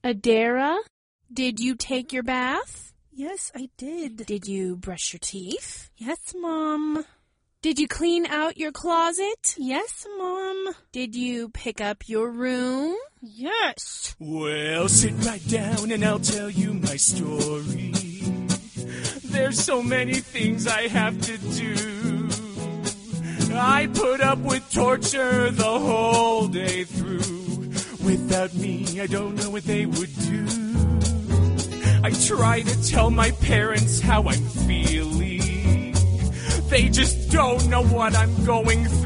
Adara, did you take your bath? Yes, I did. Did you brush your teeth? Yes, Mom. Did you clean out your closet? Yes, Mom. Did you pick up your room? Yes. Well, sit right down and I'll tell you my story. There's so many things I have to do. I put up with torture the whole day through. Without me, I don't know what they would do. I try to tell my parents how I'm feeling. They just don't know what I'm going through.